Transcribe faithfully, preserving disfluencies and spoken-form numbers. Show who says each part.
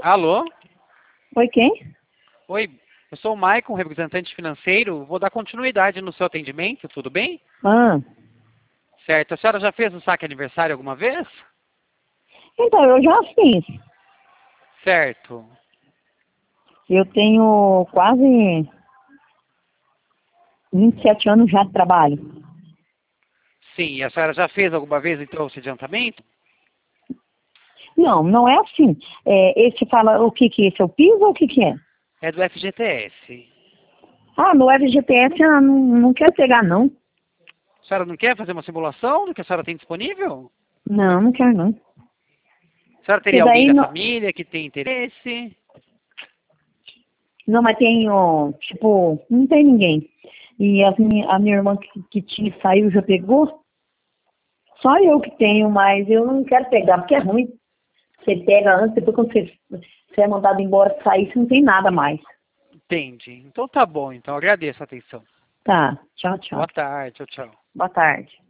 Speaker 1: Alô?
Speaker 2: Oi, quem?
Speaker 1: Oi, eu sou o Maicon, representante financeiro. Vou dar continuidade no seu atendimento, tudo bem?
Speaker 2: Ah,
Speaker 1: Certo. A senhora já fez o saque aniversário alguma vez?
Speaker 2: então, eu já fiz.
Speaker 1: Certo.
Speaker 2: Eu tenho quase vinte e sete anos já de trabalho.
Speaker 1: Sim, a senhora já fez alguma vez então esse adiantamento?
Speaker 2: Não, não é assim. É, esse fala o que que é? Esse é o piso ou o que que é?
Speaker 1: É do F G T S.
Speaker 2: Ah, no F G T S eu não, não quero pegar, não.
Speaker 1: A senhora não quer fazer uma simulação do que a senhora tem disponível?
Speaker 2: Não, não quero, não.
Speaker 1: A senhora
Speaker 2: Porque
Speaker 1: teria alguém
Speaker 2: daí,
Speaker 1: da
Speaker 2: não,
Speaker 1: família que tem interesse?
Speaker 2: não mas tem, ó, tipo, não tem ninguém. E as minha, a minha irmã que, que tinha saiu já pegou. Só eu que tenho, mas eu não quero pegar, porque é ruim. Você pega antes, depois quando você, você é mandado embora, sair, você não tem nada mais.
Speaker 1: Entendi. Então tá bom, então agradeço a atenção.
Speaker 2: Tá, tchau,
Speaker 1: Boa
Speaker 2: tchau.
Speaker 1: tarde, tchau, tchau.
Speaker 2: Boa tarde.